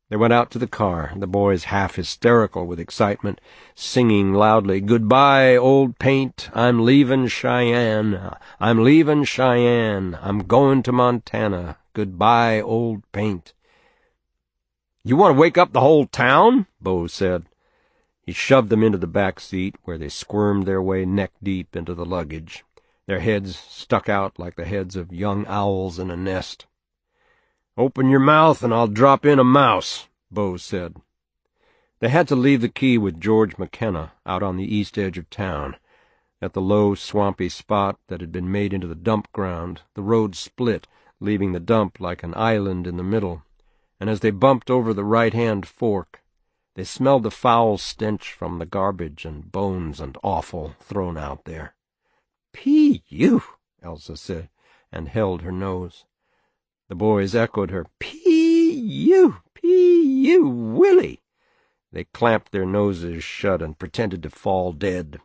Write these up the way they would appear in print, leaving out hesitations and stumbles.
They went out to the car, the boys half hysterical with excitement, singing loudly, "Goodbye, old paint, I'm leavin' Cheyenne, I'm leavin' Cheyenne, I'm goin' to Montana, goodbye, old paint." "You want to wake up the whole town?" Bo said. He shoved them into the back seat, where they squirmed their way neck-deep into the luggage. Their heads stuck out like the heads of young owls in a nest. "Open your mouth and I'll drop in a mouse," Bo said. They had to leave the key with George McKenna out on the east edge of town. At the low, swampy spot that had been made into the dump ground, the road split, leaving the dump like an island in the middle, and as they bumped over the right-hand fork, they smelled the foul stench from the garbage and bones and offal thrown out there. "P.U.," Elsa said, and held her nose. The boys echoed her, "P.U., P.U., Willie." They clamped their noses shut and pretended to fall dead.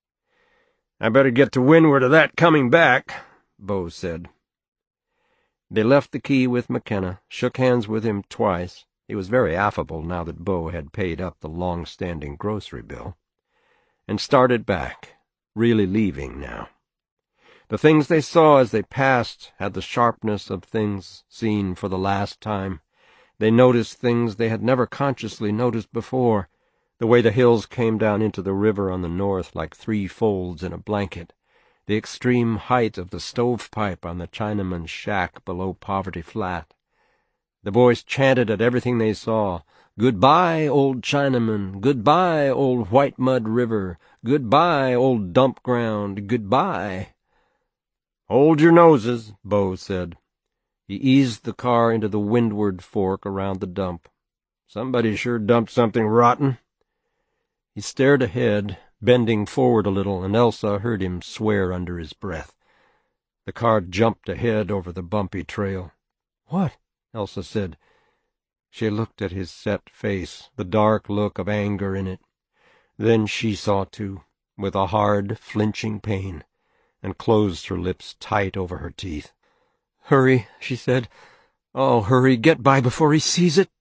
"I better get to windward of that coming back," Bo said. They left the key with McKenna, shook hands with him twice. He was very affable now that Bo had paid up the long-standing grocery bill, and started back, really leaving now. The things they saw as they passed had the sharpness of things seen for the last time. They noticed things they had never consciously noticed before, the way the hills came down into the river on the north like three folds in a blanket, the extreme height of the stovepipe on the Chinaman's shack below Poverty Flat. The boys chanted at everything they saw, "Goodbye, old Chinaman, goodbye, old White Mud River, goodbye, old dump ground, goodbye." "Hold your noses," Bo said. He eased the car into the windward fork around the dump. "Somebody sure dumped something rotten." He stared ahead, bending forward a little, and Elsa heard him swear under his breath. The car jumped ahead over the bumpy trail. "What?" Elsa said. She looked at his set face, the dark look of anger in it. Then she saw, too, with a hard, flinching pain, and closed her lips tight over her teeth. "Hurry," she said. "Oh, hurry, get by before he sees it."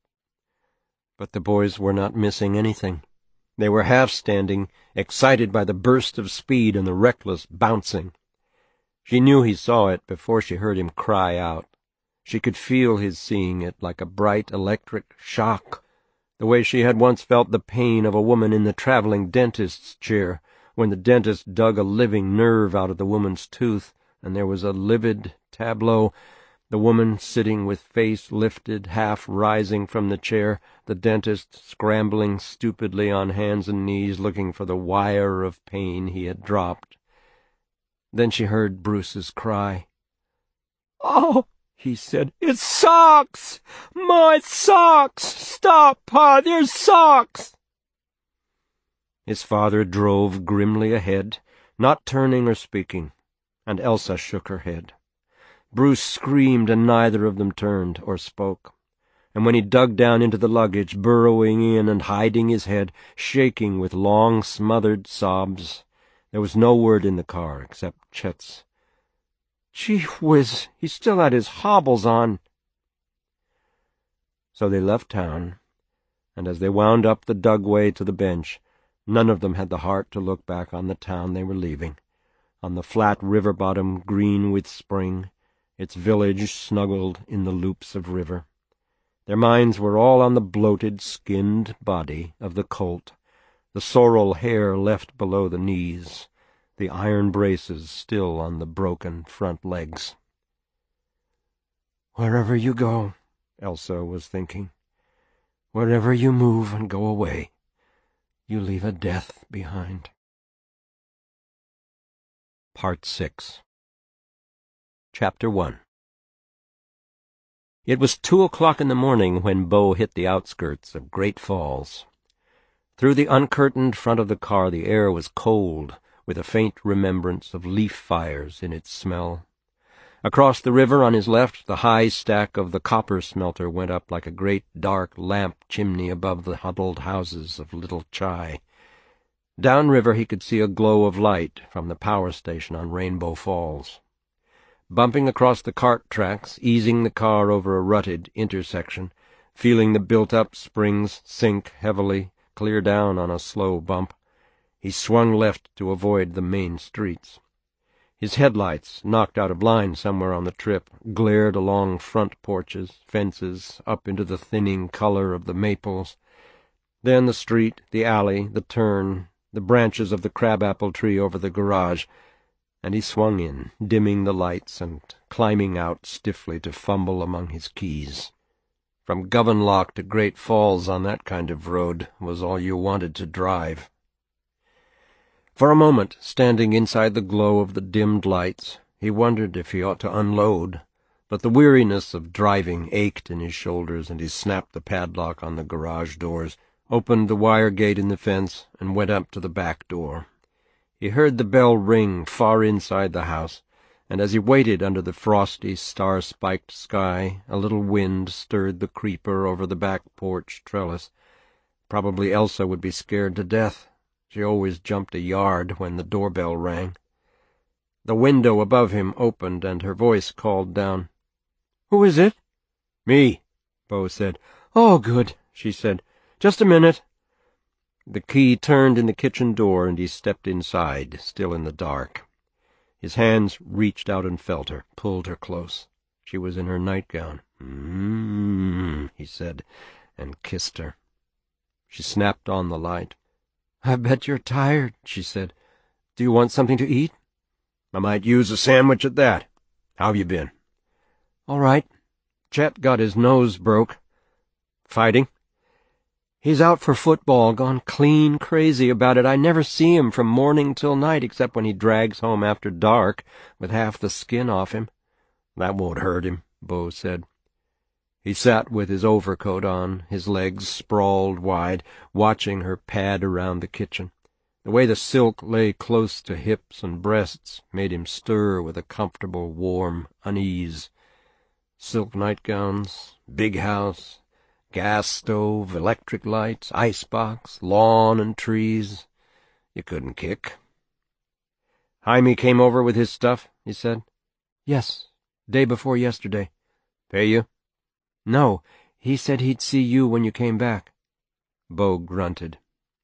But the boys were not missing anything. They were half-standing, excited by the burst of speed and the reckless bouncing. She knew he saw it before she heard him cry out. She could feel his seeing it like a bright electric shock, the way she had once felt the pain of a woman in the traveling dentist's chair, when the dentist dug a living nerve out of the woman's tooth, and there was a livid tableau, the woman sitting with face lifted, half rising from the chair, the dentist scrambling stupidly on hands and knees looking for the wire of pain he had dropped. Then she heard Bruce's cry. "Oh," he said, "it's socks! My socks! Stop, Pa, there's socks!" His father drove grimly ahead, not turning or speaking, and Elsa shook her head. Bruce screamed, and neither of them turned or spoke. And when he dug down into the luggage, burrowing in and hiding his head, shaking with long, smothered sobs, there was no word in the car except Chet's, "Gee whiz, he still had his hobbles on." So they left town, and as they wound up the dug way to the bench, none of them had the heart to look back on the town they were leaving, on the flat river bottom green with spring, its village snuggled in the loops of river. Their minds were all on the bloated, skinned body of the colt, the sorrel hair left below the knees, the iron braces still on the broken front legs. "Wherever you go," Elsa was thinking, "wherever you move and go away, you leave a death behind." Part 6. Chapter 1. It was 2:00 in the morning when Bo hit the outskirts of Great Falls. Through the uncurtained front of the car the air was cold, with a faint remembrance of leaf fires in its smell. Across the river on his left, the high stack of the copper smelter went up like a great dark lamp chimney above the huddled houses of Little Chai. Downriver he could see a glow of light from the power station on Rainbow Falls. Bumping across the cart tracks, easing the car over a rutted intersection, feeling the built-up springs sink heavily, clear down on a slow bump. He swung left to avoid the main streets. His headlights, knocked out of line somewhere on the trip, glared along front porches, fences, up into the thinning color of the maples. Then the street, the alley, the turn, the branches of the crabapple tree over the garage, and he swung in, dimming the lights and climbing out stiffly to fumble among his keys. From Govanlock to Great Falls on that kind of road was all you wanted to drive. For a moment, standing inside the glow of the dimmed lights, he wondered if he ought to unload, but the weariness of driving ached in his shoulders, and he snapped the padlock on the garage doors, opened the wire gate in the fence, and went up to the back door. He heard the bell ring far inside the house, and as he waited under the frosty, star-spiked sky, a little wind stirred the creeper over the back porch trellis. Probably Elsa would be scared to death. She always jumped a yard when the doorbell rang. The window above him opened, and her voice called down. "Who is it?" "Me," Bo said. "Oh, good," she said. "Just a minute." The key turned in the kitchen door, and he stepped inside, still in the dark. His hands reached out and felt her, pulled her close. She was in her nightgown. He said, and kissed her. She snapped on the light. "I bet you're tired," she said. "Do you want something to eat?" "I might use a sandwich at that. How've you been?" "All right. Chet got his nose broke." "Fighting?" "He's out for football, gone clean crazy about it. I never see him from morning till night except when he drags home after dark with half the skin off him." "That won't hurt him," Bo said. He sat with his overcoat on, his legs sprawled wide, watching her pad around the kitchen. The way the silk lay close to hips and breasts made him stir with a comfortable, warm unease. Silk nightgowns, big house, gas stove, electric lights, icebox, lawn and trees. You couldn't kick. "Jaime came over with his stuff," he said. "Yes, day before yesterday." "Pay you?" "No, he said he'd see you when you came back." Bo grunted.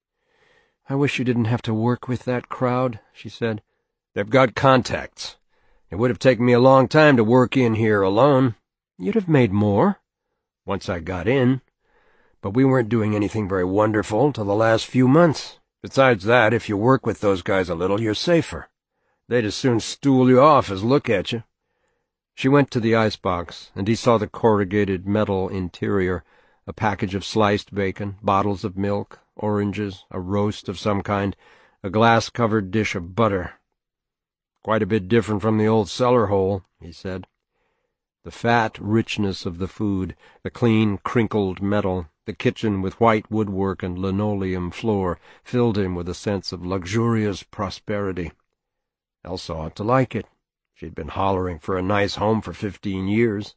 "I wish you didn't have to work with that crowd," she said. "They've got contacts. It would have taken me a long time to work in here alone." "You'd have made more." "Once I got in. But we weren't doing anything very wonderful till the last few months. Besides that, if you work with those guys a little, you're safer. They'd as soon stool you off as look at you." She went to the icebox, and he saw the corrugated metal interior, a package of sliced bacon, bottles of milk, oranges, a roast of some kind, a glass-covered dish of butter. "Quite a bit different from the old cellar hole," he said. The fat richness of the food, the clean, crinkled metal, the kitchen with white woodwork and linoleum floor filled him with a sense of luxurious prosperity. Elsa ought to like it. She'd been hollering for a nice home for 15 years.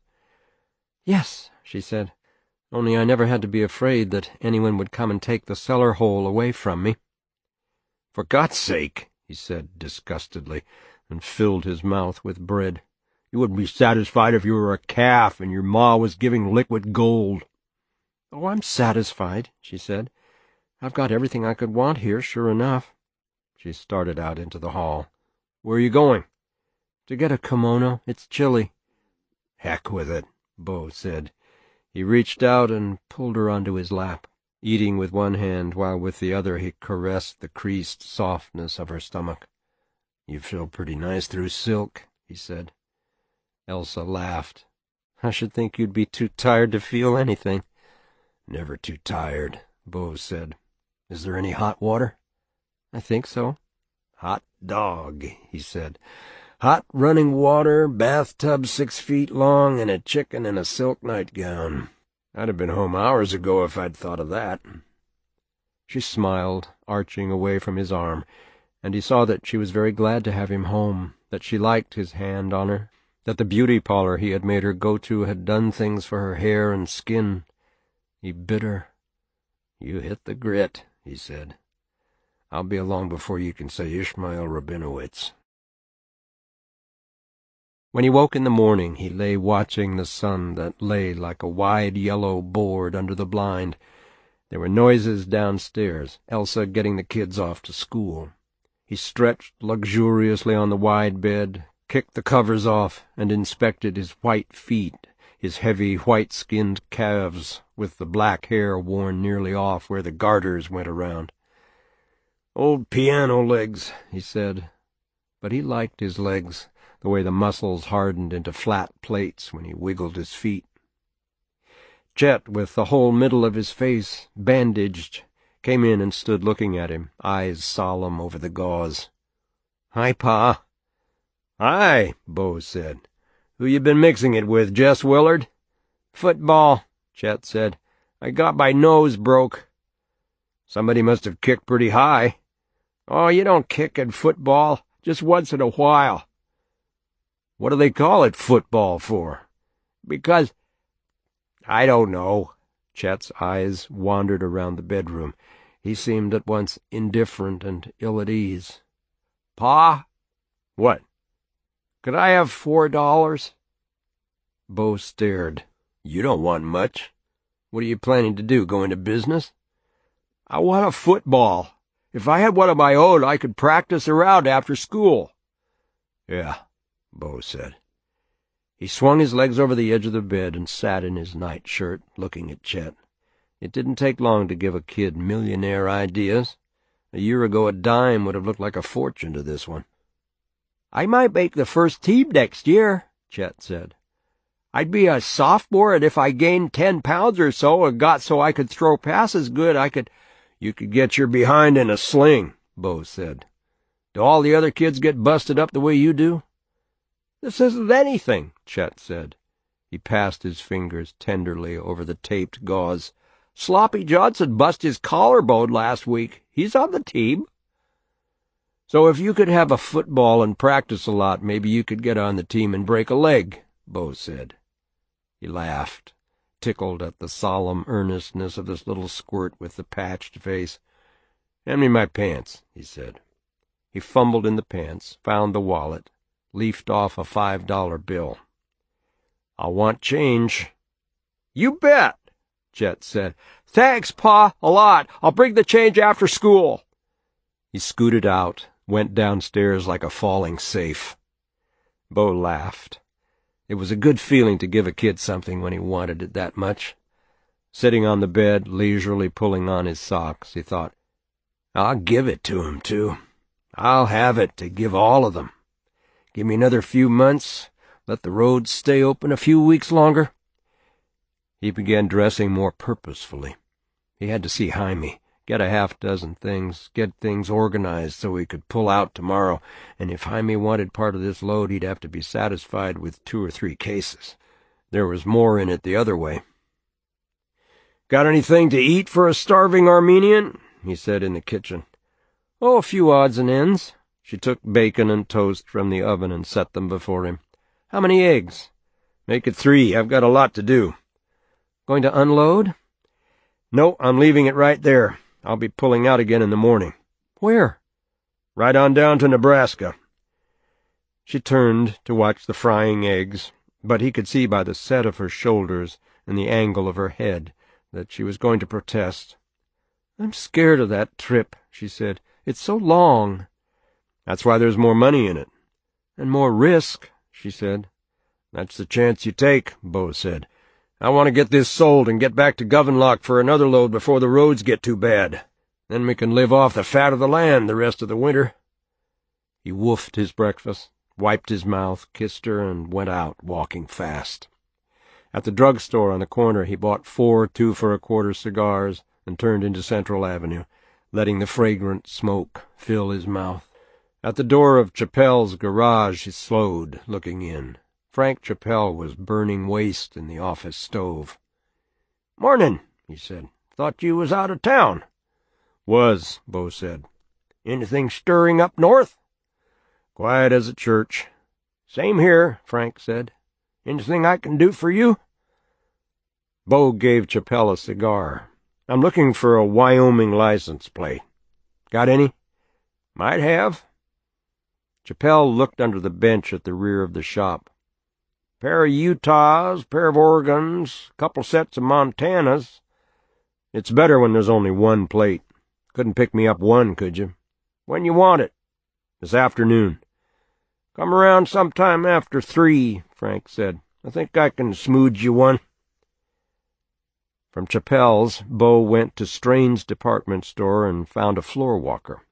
"Yes," she said, "only I never had to be afraid that anyone would come and take the cellar hole away from me." "For God's sake," he said disgustedly, and filled his mouth with bread. "You wouldn't be satisfied if you were a calf and your ma was giving liquid gold." "Oh, I'm satisfied," she said. "I've got everything I could want here, sure enough." She started out into the hall. "Where are you going?" "To get a kimono. It's chilly." "Heck with it," Bo said. He reached out and pulled her onto his lap, eating with one hand while with the other he caressed the creased softness of her stomach. "You feel pretty nice through silk," he said. Elsa laughed. "I should think you'd be too tired to feel anything." "Never too tired," Bo said. "Is there any hot water?" "I think so." "Hot dog," he said. "Hot running water, bathtub 6 feet long, and a chicken in a silk nightgown. I'd have been home hours ago if I'd thought of that." She smiled, arching away from his arm, and he saw that she was very glad to have him home, that she liked his hand on her, that the beauty parlor he had made her go to had done things for her hair and skin. He bit her. "You hit the grit," he said. "I'll be along before you can say Ishmael Rabinowitz." When he woke in the morning, he lay watching the sun that lay like a wide yellow board under the blind. There were noises downstairs, Elsa getting the kids off to school. He stretched luxuriously on the wide bed, kicked the covers off, and inspected his white feet, his heavy white-skinned calves, with the black hair worn nearly off where the garters went around. "Old piano legs," he said. But he liked his legs, the way the muscles hardened into flat plates when he wiggled his feet. Chet, with the whole middle of his face bandaged, came in and stood looking at him, eyes solemn over the gauze. "Hi, Pa." "Hi," Bo said. "Who you been mixing it with, Jess Willard?" "Football," Chet said. "I got my nose broke." "Somebody must have kicked pretty high." "Oh, you don't kick in football, just once in a while." "What do they call it football for?" "Because—" "I don't know." Chet's eyes wandered around the bedroom. He seemed at once indifferent and ill at ease. "Pa?" "What?" "Could I have $4? Bo stared. "You don't want much. What are you planning to do, go into business?" "I want a football. If I had one of my own, I could practice around after school." "Yeah," Bo said. He swung his legs over the edge of the bed and sat in his nightshirt, looking at Chet. It didn't take long to give a kid millionaire ideas. A year ago a dime would have looked like a fortune to this one. "I might make the first team next year," Chet said. "I'd be a sophomore, and if I gained 10 pounds or so and got so I could throw passes good, I could—" "You could get your behind in a sling," Bo said. "Do all the other kids get busted up the way you do?" "This isn't anything," Chet said. He passed his fingers tenderly over the taped gauze. "Sloppy Johnson busted his collarbone last week. He's on the team." "So if you could have a football and practice a lot, maybe you could get on the team and break a leg," Bo said. He laughed, tickled at the solemn earnestness of this little squirt with the patched face. "Hand me my pants," he said. He fumbled in the pants, found the wallet, leafed off a $5 bill. "I'll want change." "You bet," Chet said. "Thanks, Pa, a lot. I'll bring the change after school." He scooted out, went downstairs like a falling safe. Bo laughed. It was a good feeling to give a kid something when he wanted it that much. Sitting on the bed, leisurely pulling on his socks, he thought, "I'll give it to him, too. I'll have it to give all of them. Give me another few months, let the roads stay open a few weeks longer." He began dressing more purposefully. He had to see Jaime, get a half-dozen things, get things organized so he could pull out tomorrow, and if Jaime wanted part of this load, he'd have to be satisfied with 2 or 3 cases. There was more in it the other way. "Got anything to eat for a starving Armenian?" he said in the kitchen. "Oh, a few odds and ends." She took bacon and toast from the oven and set them before him. "How many eggs?" "Make it 3. I've got a lot to do." "Going to unload?" "No, I'm leaving it right there. I'll be pulling out again in the morning." "Where?" "Right on down to Nebraska." She turned to watch the frying eggs, but he could see by the set of her shoulders and the angle of her head that she was going to protest. "I'm scared of that trip," she said. "It's so long." "That's why there's more money in it." "And more risk," she said. "That's the chance you take," Bo said. "I want to get this sold and get back to Govenlock for another load before the roads get too bad. Then we can live off the fat of the land the rest of the winter." He woofed his breakfast, wiped his mouth, kissed her, and went out, walking fast. At the drugstore on the corner, he bought 4 2-for-a-quarter cigars and turned into Central Avenue, letting the fragrant smoke fill his mouth. At the door of Chappelle's garage, he slowed, looking in. Frank Chappelle was burning waste in the office stove. "Mornin'," he said. "Thought you was out of town." "Was," Bo said. "Anything stirring up north?" "Quiet as a church." "Same here," Frank said. "Anything I can do for you?" Bo gave Chappelle a cigar. "I'm looking for a Wyoming license plate. Got any?" "Might have." Chappelle looked under the bench at the rear of the shop. Pair of Utahs, pair of Oregons, couple sets of Montanas. It's better when there's only one plate. Couldn't pick me up one, could you? When you want it? This afternoon. Come around sometime after 3, Frank said. I think I can smooge you one. From Chappelle's, Bo went to Strain's department store and found a floor walker.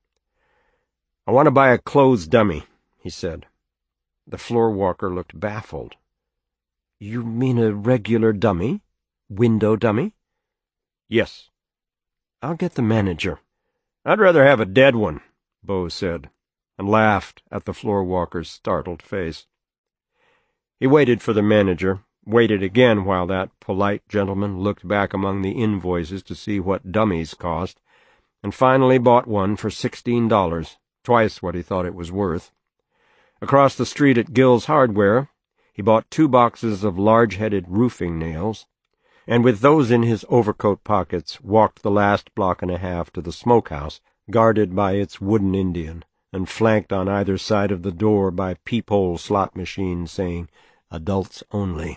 I want to buy a clothes dummy, he said. The floor walker looked baffled. You mean a regular dummy? Window dummy? Yes. I'll get the manager. I'd rather have a dead one, Bo said, and laughed at the floor walker's startled face. He waited for the manager, waited again while that polite gentleman looked back among the invoices to see what dummies cost, and finally bought one for $16, twice what he thought it was worth. Across the street at Gill's Hardware, he bought 2 boxes of large-headed roofing nails, and with those in his overcoat pockets walked the last block and a half to the smokehouse, guarded by its wooden Indian, and flanked on either side of the door by peephole slot machines saying, "Adults only."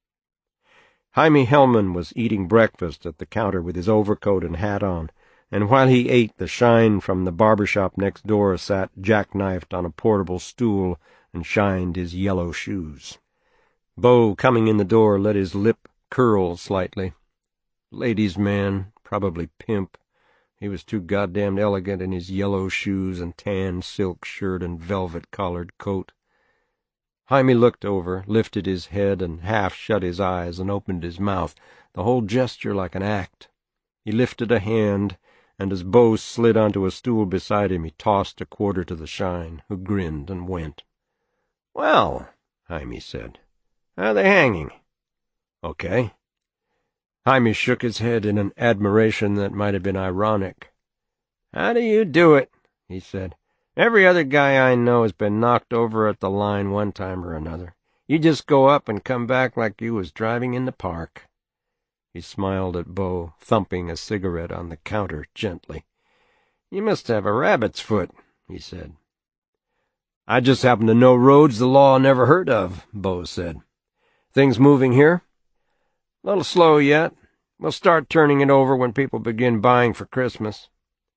Hymie Hellman was eating breakfast at the counter with his overcoat and hat on, and while he ate, the Shine from the barber shop next door sat jackknifed on a portable stool and shined his yellow shoes. Bo, coming in the door, let his lip curl slightly. Ladies' man, probably pimp. He was too goddamned elegant in his yellow shoes and tan silk shirt and velvet-collared coat. Hymie looked over, lifted his head, and half shut his eyes and opened his mouth, the whole gesture like an act. He lifted a hand, and as Bo slid onto a stool beside him, he tossed a quarter to the Shine, who grinned and went. "Well," Hymie said, "how are they hanging?" "Okay." Hymie shook his head in an admiration that might have been ironic. "How do you do it?" he said. "Every other guy I know has been knocked over at the line one time or another. You just go up and come back like you was driving in the park." He smiled at Bo, thumping a cigarette on the counter gently. "You must have a rabbit's foot," he said. "I just happen to know roads the law never heard of," Bo said. "Things moving here?" "A little slow yet. We'll start turning it over when people begin buying for Christmas."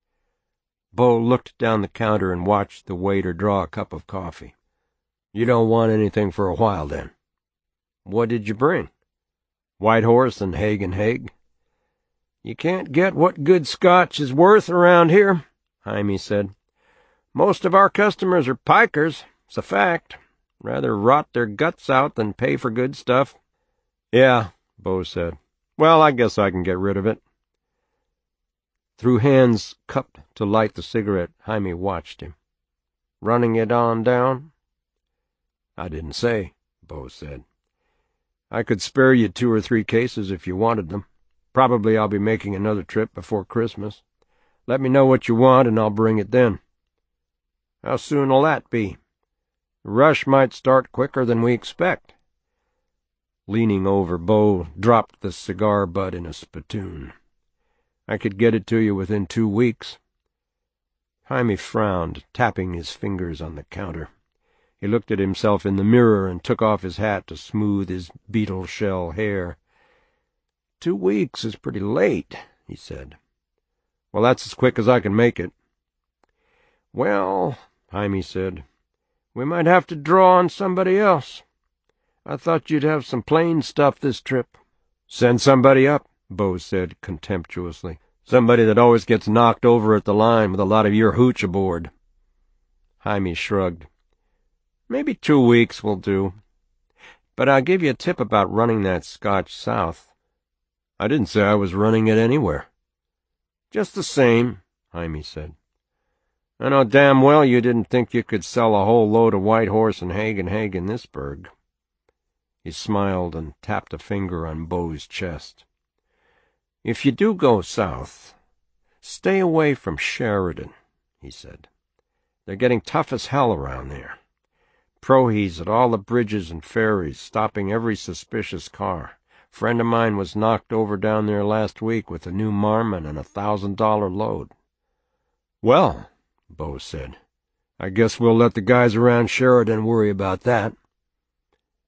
Bo looked down the counter and watched the waiter draw a cup of coffee. "You don't want anything for a while, then?" "What did you bring?" "White Horse and Haig and Haig." "You can't get what good Scotch is worth around here," Hymie said. "Most of our customers are pikers. It's a fact. Rather rot their guts out than pay for good stuff." "Yeah," Bo said. "Well, I guess I can get rid of it." Through hands cupped to light the cigarette, Hymie watched him. "Running it on down?" "I didn't say," Bo said. "I could spare you 2 or 3 cases if you wanted them. Probably I'll be making another trip before Christmas. Let me know what you want, and I'll bring it then." "How soon'll that be?" "The rush might start quicker than we expect." Leaning over, Bo dropped the cigar butt in a spittoon. "I could get it to you within 2 weeks." Hymie frowned, tapping his fingers on the counter. He looked at himself in the mirror and took off his hat to smooth his beetle-shell hair. 2 weeks is pretty late," he said. "Well, that's as quick as I can make it." "Well," Hymie said, "we might have to draw on somebody else. I thought you'd have some plain stuff this trip." "Send somebody up," Bo said contemptuously. "Somebody that always gets knocked over at the line with a lot of your hooch aboard." Hymie shrugged. "Maybe 2 weeks will do. But I'll give you a tip about running that Scotch south." "I didn't say I was running it anywhere." "Just the same," Hymie said. "I know damn well you didn't think you could sell a whole load of White Horse and Haig in this burg." He smiled and tapped a finger on Bo's chest. "If you do go south, stay away from Sheridan," he said. "They're getting tough as hell around there. Prohees at all the bridges and ferries, stopping every suspicious car. Friend of mine was knocked over down there last week with a new Marmon and a $1,000 load." "Well," Bo said, "I guess we'll let the guys around Sheridan worry about that."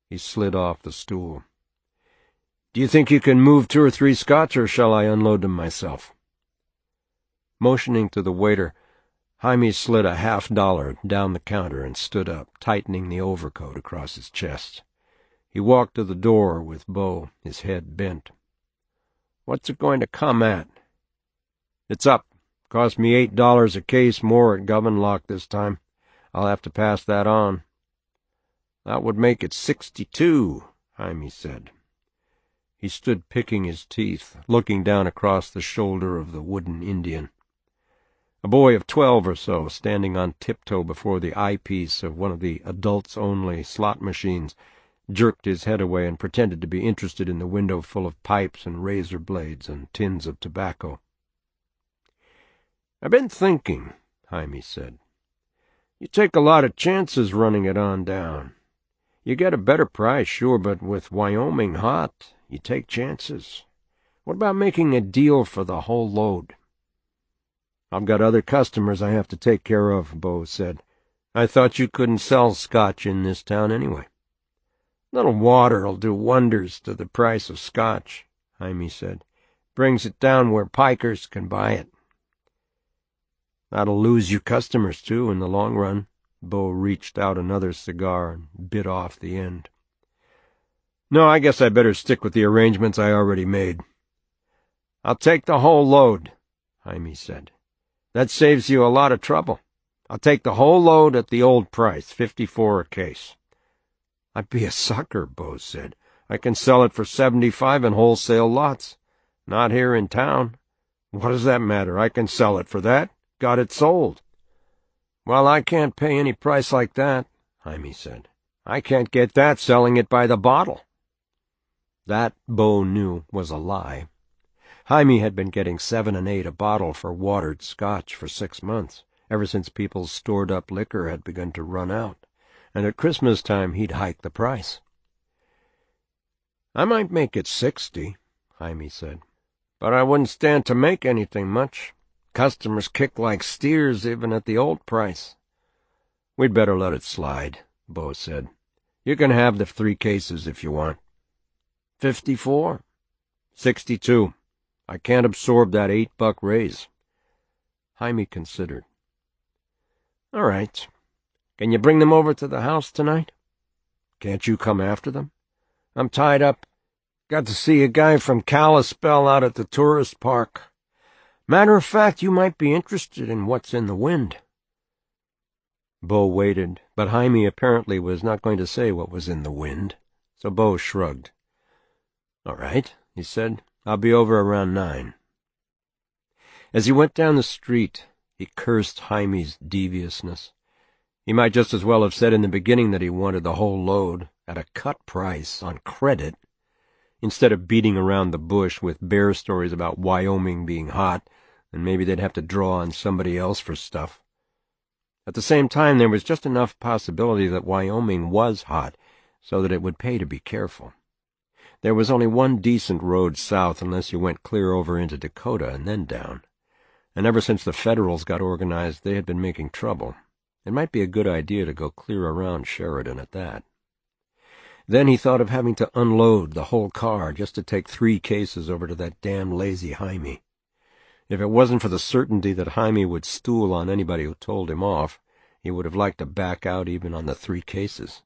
He slid off the stool. "Do you think you can move 2 or 3 Scotch, or shall I unload them myself?" Motioning to the waiter, Jaime slid a $50 down the counter and stood up, tightening the overcoat across his chest. He walked to the door with Bo, his head bent. "What's it going to come at?" "It's up. Cost me $8 a case more at Govan Lock this time. I'll have to pass that on." "That would make it 62, Jaime said. He stood picking his teeth, looking down across the shoulder of the wooden Indian. A boy of 12 or so, standing on tiptoe before the eyepiece of one of the adults-only slot machines, jerked his head away and pretended to be interested in the window full of pipes and razor blades and tins of tobacco. "I've been thinking," Jaime said. "You take a lot of chances running it on down. You get a better price, sure, but with Wyoming hot, you take chances. What about making a deal for the whole load?" "I've got other customers I have to take care of," Bo said. "I thought you couldn't sell Scotch in this town anyway." "Little water'll do wonders to the price of Scotch," Jaime said. "Brings it down where pikers can buy it." "That'll lose you customers, too, in the long run." Bo reached out another cigar and bit off the end. "No, I guess I better stick with the arrangements I already made." "I'll take the whole load," Jaime said. "That saves you a lot of trouble. I'll take the whole load at the old price, 54 a case." "I'd be a sucker," Bo said. "I can sell it for 75 in wholesale lots. Not here in town. What does that matter? I can sell it for that. Got it sold." "Well, I can't pay any price like that," Jaime said. "I can't get that selling it by the bottle." That, Bo knew, was a lie. Jaime had been getting 7 and 8 a bottle for watered Scotch for 6 months, ever since people's stored-up liquor had begun to run out, and at Christmas time he'd hike the price. "I might make it 60, Jaime said, "but I wouldn't stand to make anything much. Customers kick like steers even at the old price." "We'd better let it slide," Bo said. "You can have the 3 cases if you want." 54. 62. I can't absorb that $8 raise. Jaime considered. "All right. Can you bring them over to the house tonight?" "Can't you come after them?" "I'm tied up. Got to see a guy from Kalispell out at the tourist park. Matter of fact, you might be interested in what's in the wind." Bo waited, but Jaime apparently was not going to say what was in the wind, so Bo shrugged. "All right," he said. "I'll be over around 9. As he went down the street, he cursed Jaime's deviousness. He might just as well have said in the beginning that he wanted the whole load, at a cut price, on credit, instead of beating around the bush with bear stories about Wyoming being hot, and maybe they'd have to draw on somebody else for stuff. At the same time, there was just enough possibility that Wyoming was hot, so that it would pay to be careful. There was only one decent road south unless you went clear over into Dakota and then down. And ever since the Federals got organized, they had been making trouble. It might be a good idea to go clear around Sheridan at that. Then he thought of having to unload the whole car just to take 3 cases over to that damn lazy Jaime. If it wasn't for the certainty that Jaime would stool on anybody who told him off, he would have liked to back out even on the 3 cases.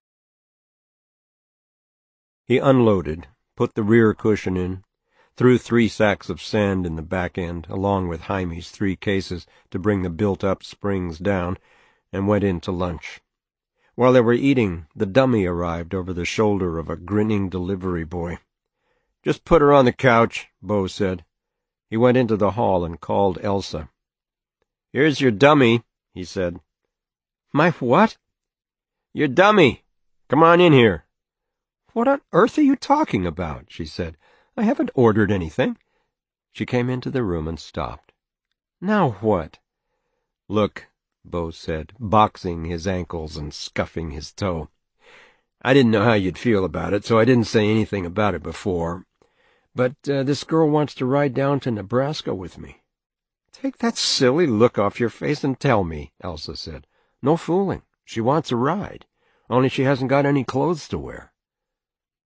He unloaded, put the rear cushion in, threw 3 sacks of sand in the back end, along with Jaime's 3 cases to bring the built-up springs down, and went in to lunch. While they were eating, the dummy arrived over the shoulder of a grinning delivery boy. "Just put her on the couch," Bo said. He went into the hall and called Elsa. "Here's your dummy," he said. "My what?" "Your dummy. Come on in here." "What on earth are you talking about?" she said. "I haven't ordered anything." She came into the room and stopped. "Now what?" "Look," Bo said, boxing his ankles and scuffing his toe. "I didn't know how you'd feel about it, so I didn't say anything about it before. But this girl wants to ride down to Nebraska with me." "Take that silly look off your face and tell me," Elsa said. "No fooling. She wants a ride. Only she hasn't got any clothes to wear."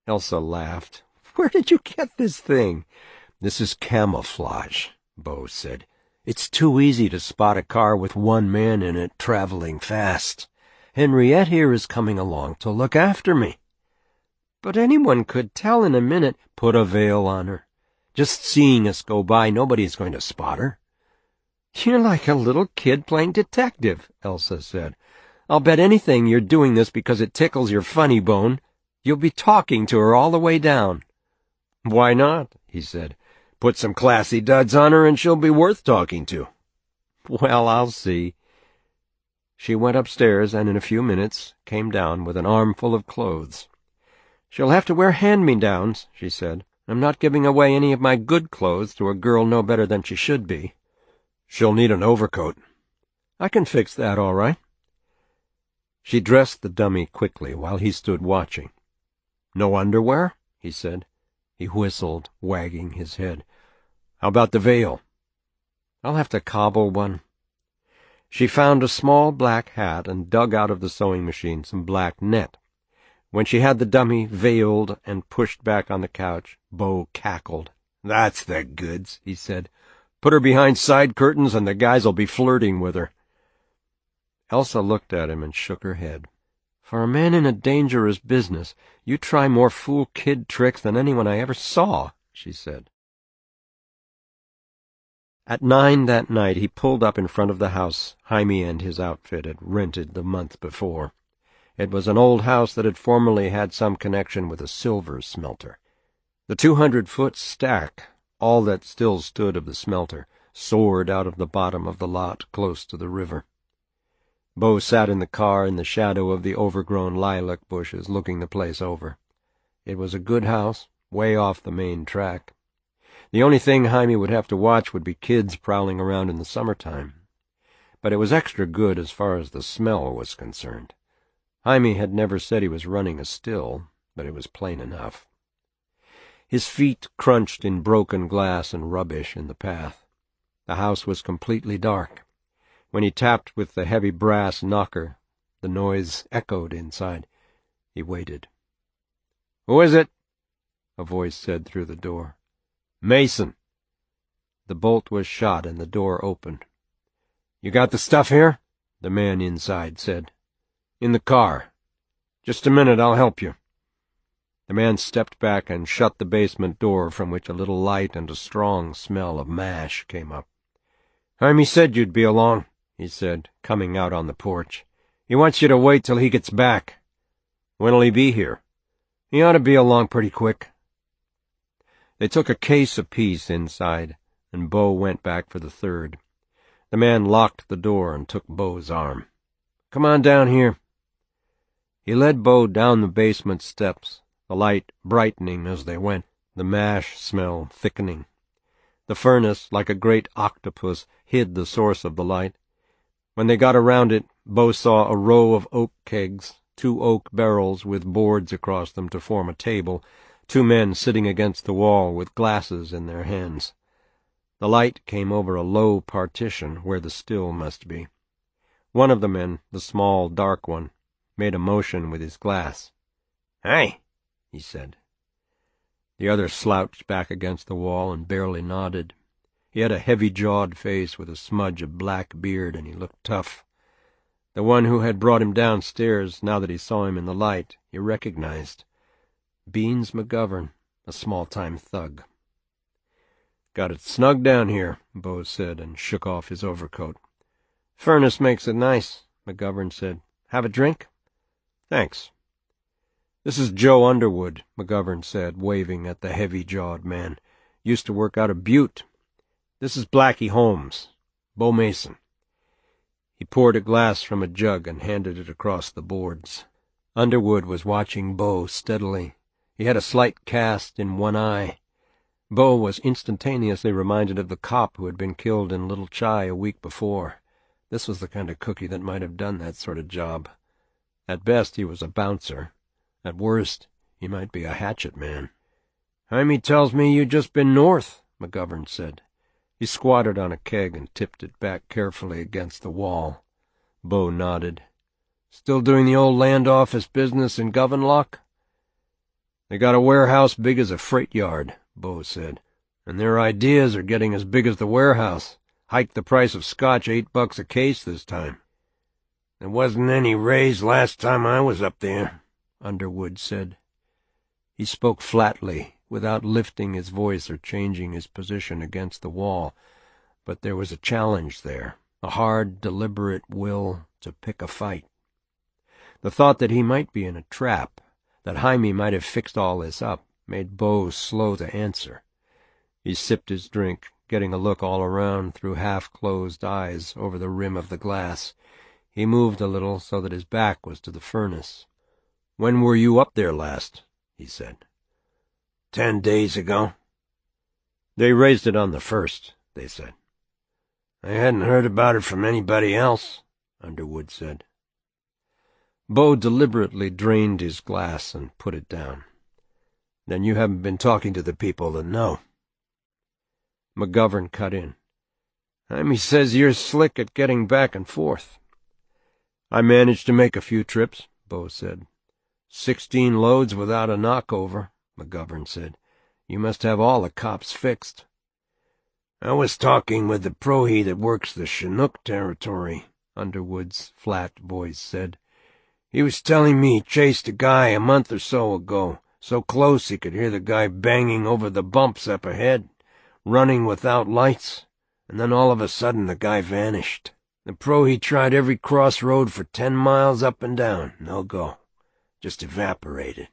Elsa laughed. "Where did you get this thing?" "This is camouflage," Bo said. "It's too easy to spot a car with one man in it traveling fast. Henriette here is coming along to look after me." "But anyone could tell in a minute." "Put a veil on her. Just seeing us go by, nobody's going to spot her." "You're like a little kid playing detective," Elsa said. "I'll bet anything you're doing this because it tickles your funny bone. You'll be talking to her all the way down." "Why not?" he said. "Put some classy duds on her and she'll be worth talking to." "Well, I'll see." She went upstairs and in a few minutes came down with an armful of clothes. "She'll have to wear hand-me-downs," she said. "I'm not giving away any of my good clothes to a girl no better than she should be." "She'll need an overcoat." "I can fix that all right." She dressed the dummy quickly while he stood watching. "No underwear?" he said. He whistled, wagging his head. "How about the veil?" "I'll have to cobble one." She found a small black hat and dug out of the sewing machine some black net. When she had the dummy veiled and pushed back on the couch, Bo cackled. "That's the goods," he said. "Put her behind side curtains and the guys'll be flirting with her." Elsa looked at him and shook her head. "For a man in a dangerous business, you try more fool kid tricks than anyone I ever saw," she said. At 9 that night he pulled up in front of the house Jaime and his outfit had rented the month before. It was an old house that had formerly had some connection with a silver smelter. The 200-foot stack, all that still stood of the smelter, soared out of the bottom of the lot close to the river. Bo sat in the car in the shadow of the overgrown lilac bushes, looking the place over. It was a good house, way off the main track. The only thing Jaime would have to watch would be kids prowling around in the summertime. But it was extra good as far as the smell was concerned. Jaime had never said he was running a still, but it was plain enough. His feet crunched in broken glass and rubbish in the path. The house was completely dark. When he tapped with the heavy brass knocker, the noise echoed inside. He waited. "Who is it?" a voice said through the door. "Mason." The bolt was shot and the door opened. "You got the stuff here?" the man inside said. "In the car. Just a minute, I'll help you." The man stepped back and shut the basement door, from which a little light and a strong smell of mash came up. "Jaime said you'd be along," he said, coming out on the porch. "He wants you to wait till he gets back." "When'll he be here?" "He ought to be along pretty quick." They took a case apiece inside, and Bo went back for the third. The man locked the door and took Bo's arm. "Come on down here." He led Bo down the basement steps, the light brightening as they went, the mash smell thickening. The furnace, like a great octopus, hid the source of the light. When they got around it, Bo saw a row of oak kegs, 2 oak barrels with boards across them to form a table, 2 men sitting against the wall with glasses in their hands. The light came over a low partition where the still must be. One of the men, the small, dark one, made a motion with his glass. "Hey," he said. The other slouched back against the wall and barely nodded. He had a heavy-jawed face with a smudge of black beard, and he looked tough. The one who had brought him downstairs, now that he saw him in the light, he recognized. Beans McGovern, a small-time thug. "Got it snug down here," Bo said, and shook off his overcoat. "Furnace makes it nice," McGovern said. "Have a drink?" "Thanks." "This is Joe Underwood," McGovern said, waving at the heavy-jawed man. "Used to work out of Butte. This is Blackie Holmes, Bo Mason." He poured a glass from a jug and handed it across the boards. Underwood was watching Bo steadily. He had a slight cast in one eye. Bo was instantaneously reminded of the cop who had been killed in Little Chai a week before. This was the kind of cookie that might have done that sort of job. At best, he was a bouncer. At worst, he might be a hatchet man. "Jaime tells me you just been north," McGovern said. He squatted on a keg and tipped it back carefully against the wall. Bo nodded. "Still doing the old land office business in Govenlock?" They got a warehouse big as a freight yard, Bo said, and their ideas are getting as big as the warehouse. Hiked the price of scotch $8 a case this time. There wasn't any raise last time I was up there, Underwood said. He spoke flatly, without lifting his voice or changing his position against the wall, but there was a challenge there, a hard, deliberate will to pick a fight. The thought that he might be in a trap, that Jaime might have fixed all this up, made Bo slow to answer. He sipped his drink, getting a look all around through half-closed eyes over the rim of the glass. He moved a little so that his back was to the furnace. "When were you up there last?" he said. 10 days ago. They raised it on the 1st, they said. I hadn't heard about it from anybody else, Underwood said. Bo deliberately drained his glass and put it down. Then you haven't been talking to the people that know. McGovern cut in. Jaime says you're slick at getting back and forth. I managed to make a few trips, Bo said. 16 loads without a knockover, McGovern said. You must have all the cops fixed. I was talking with the prohi that works the Chinook territory, Underwood's flat voice said. He was telling me he chased a guy a month or so ago, so close he could hear the guy banging over the bumps up ahead, running without lights, and then all of a sudden the guy vanished. The prohi tried every crossroad for 10 miles up and down. No go. Just evaporated.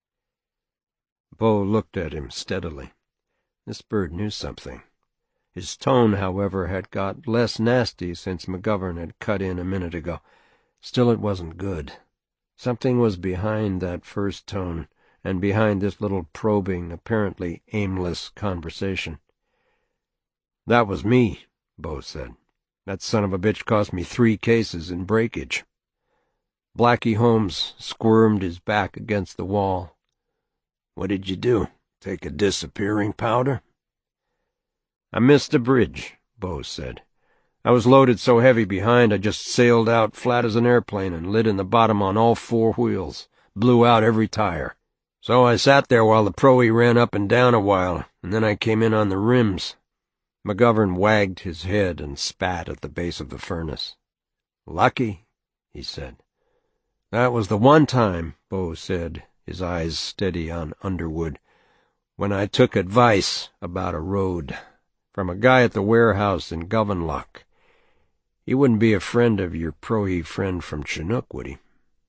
Bo looked at him steadily. This bird knew something. His tone, however, had got less nasty since McGovern had cut in a minute ago. Still, it wasn't good. Something was behind that first tone, and behind this little probing, apparently aimless conversation. That was me, Bo said. That son of a bitch cost me 3 cases in breakage. Blackie Holmes squirmed his back against the wall. What did you do? Take a disappearing powder? I missed a bridge, Bo said. I was loaded so heavy behind I just sailed out flat as an airplane and lit in the bottom on all 4 wheels, blew out every tire. So I sat there while the prohy ran up and down a while, and then I came in on the rims. McGovern wagged his head and spat at the base of the furnace. Lucky, he said. That was the one time, Bo said, his eyes steady on Underwood, when I took advice about a road from a guy at the warehouse in Govenlock. He wouldn't be a friend of your prohy friend from Chinook, would he?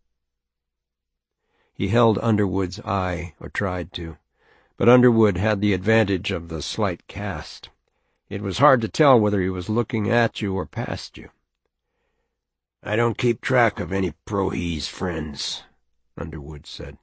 He held Underwood's eye, or tried to, but Underwood had the advantage of the slight cast. It was hard to tell whether he was looking at you or past you. I don't keep track of any prohy's friends, Underwood said.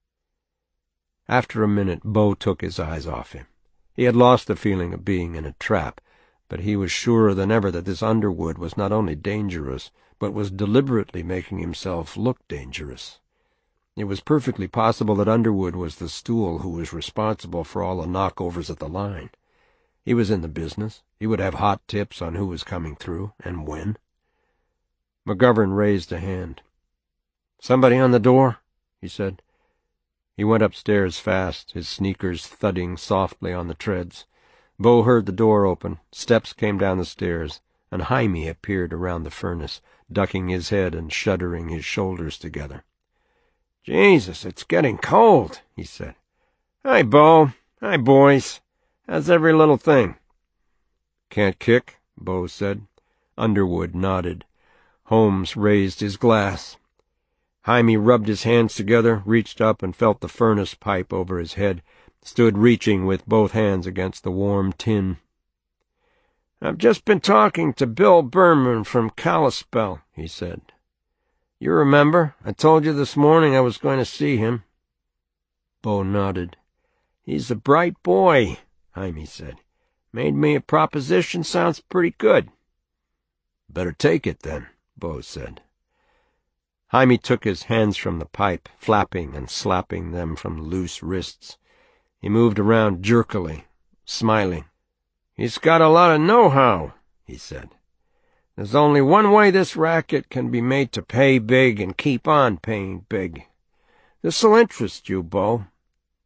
After a minute, Bo took his eyes off him. He had lost the feeling of being in a trap, but he was surer than ever that this Underwood was not only dangerous, but was deliberately making himself look dangerous. It was perfectly possible that Underwood was the stool who was responsible for all the knockovers at the line. He was in the business. He would have hot tips on who was coming through, and when. McGovern raised a hand. Somebody on the door? He said. He went upstairs fast, his sneakers thudding softly on the treads. Bo heard the door open, steps came down the stairs, and Jaime appeared around the furnace, ducking his head and shuddering his shoulders together. Jesus, it's getting cold, he said. Hi, Bo. Hi, boys. How's every little thing? Can't kick, Bo said. Underwood nodded. Holmes raised his glass. Jaime rubbed his hands together, reached up and felt the furnace pipe over his head, stood reaching with both hands against the warm tin. I've just been talking to Bill Berman from Kalispell, he said. You remember, I told you this morning I was going to see him. Bo nodded. He's a bright boy, Jaime said. Made me a proposition, sounds pretty good. Better take it, then, Bo said. Jaime took his hands from the pipe, flapping and slapping them from the loose wrists. He moved around jerkily, smiling. He's got a lot of know-how, he said. There's only one way this racket can be made to pay big and keep on paying big. This'll interest you, Bo.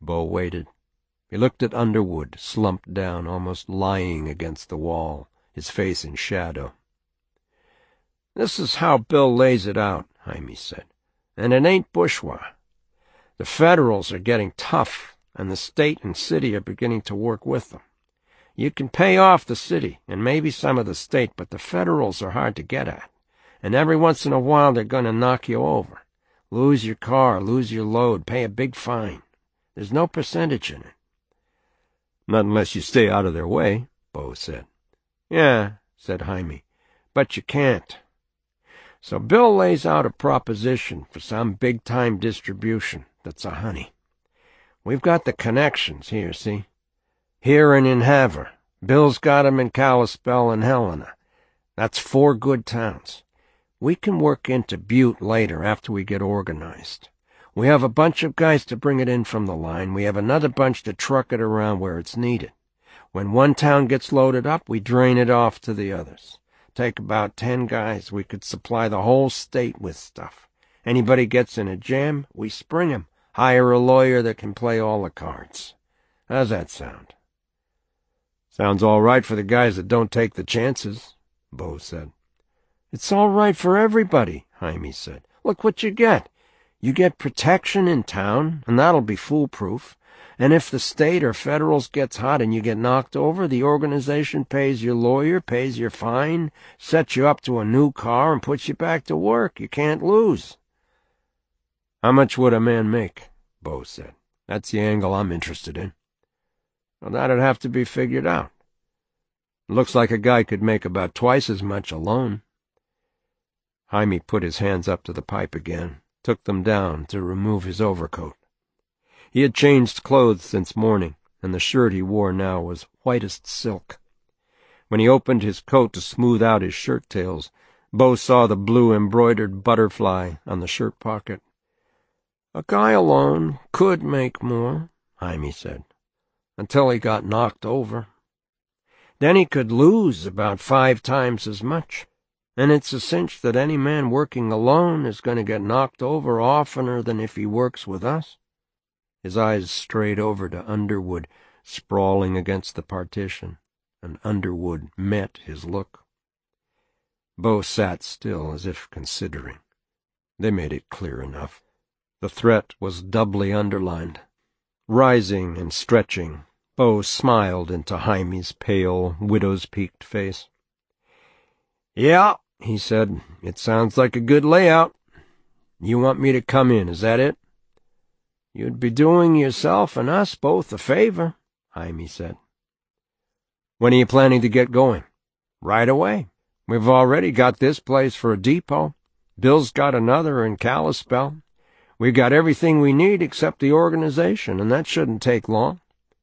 Bo waited. He looked at Underwood, slumped down, almost lying against the wall, his face in shadow. "This is how Bill lays it out," Jaime said, "and it ain't bourgeois. The Federals are getting tough, and the state and city are beginning to work with them. You can pay off the city, and maybe some of the state, but the Federals are hard to get at, and every once in a while they're going to knock you over. Lose your car, lose your load, pay a big fine. There's no percentage in it." "Not unless you stay out of their way," Bo said. "Yeah," said Jaime, "but you can't. So Bill lays out a proposition for some big-time distribution that's a honey. We've got the connections here, see? Here and in Havre. Bill's got 'em in Kalispell and Helena. That's 4 good towns. We can work into Butte later after we get organized. We have a bunch of guys to bring it in from the line. We have another bunch to truck it around where it's needed. When one town gets loaded up, we drain it off to the others. Take about 10 guys. We could supply the whole state with stuff. Anybody gets in a jam, we spring 'em. Hire a lawyer that can play all the cards. How's that sound?" "Sounds all right for the guys that don't take the chances," Bo said. "It's all right for everybody," Jaime said. "Look what you get. You get protection in town, and that'll be foolproof. And if the state or Federals gets hot and you get knocked over, the organization pays your lawyer, pays your fine, sets you up to a new car, and puts you back to work. You can't lose." "How much would a man make?" Bo said. "That's the angle I'm interested in." "Well, that'd have to be figured out." "Looks like a guy could make about twice as much alone." Jaime put his hands up to the pipe again, took them down to remove his overcoat. He had changed clothes since morning, and the shirt he wore now was whitest silk. When he opened his coat to smooth out his shirt tails, Bo saw the blue embroidered butterfly on the shirt pocket. "A guy alone could make more," Jaime said, "until he got knocked over. Then he could lose about 5 times as much, and it's a cinch that any man working alone is going to get knocked over oftener than if he works with us." His eyes strayed over to Underwood, sprawling against the partition, and Underwood met his look. Bo sat still, as if considering. They made it clear enough. The threat was doubly underlined. Rising and stretching, Bo smiled into Jaime's pale, widow's-peaked face. "Yeah," he said, "it sounds like a good layout. You want me to come in, is that it?" "You'd be doing yourself and us both a favor," Jaime said. "When are you planning to get going?" "Right away. We've already got this place for a depot. Bill's got another in Kalispell. We've got everything we need except the organization, and that shouldn't take long."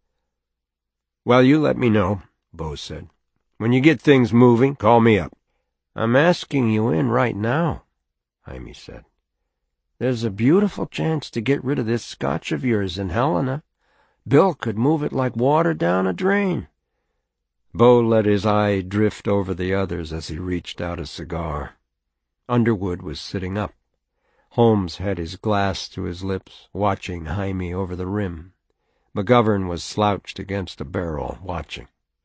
"Well, you let me know," Bo said. "When you get things moving, call me up." "I'm asking you in right now," Jaime said. "There's a beautiful chance to get rid of this scotch of yours in Helena. Bill could move it like water down a drain." Bo let his eye drift over the others as he reached out a cigar. Underwood was sitting up. Holmes had his glass to his lips, watching Jaime over the rim. McGovern was slouched against a barrel, watching.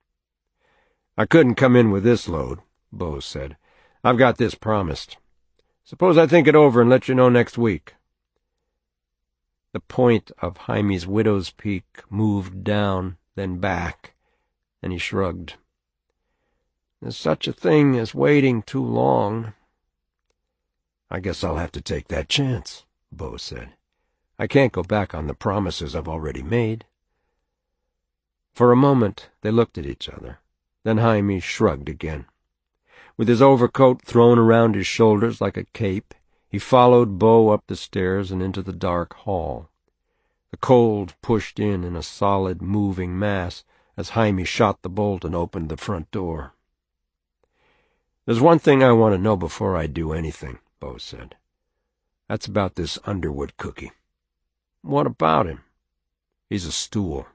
"I couldn't come in with this load," Bo said. "I've got this promised. Suppose I think it over and let you know next week." The point of Jaime's widow's peak moved down, then back, and he shrugged. "There's such a thing as waiting too long." "I guess I'll have to take that chance," Bo said. "I can't go back on the promises I've already made." For a moment they looked at each other. Then Jaime shrugged again. With his overcoat thrown around his shoulders like a cape, he followed Bo up the stairs and into the dark hall. The cold pushed in a solid, moving mass as Jaime shot the bolt and opened the front door. "There's one thing I want to know before I do anything," Bo said. "That's about this Underwood cookie." "What about him?" "He's a stool."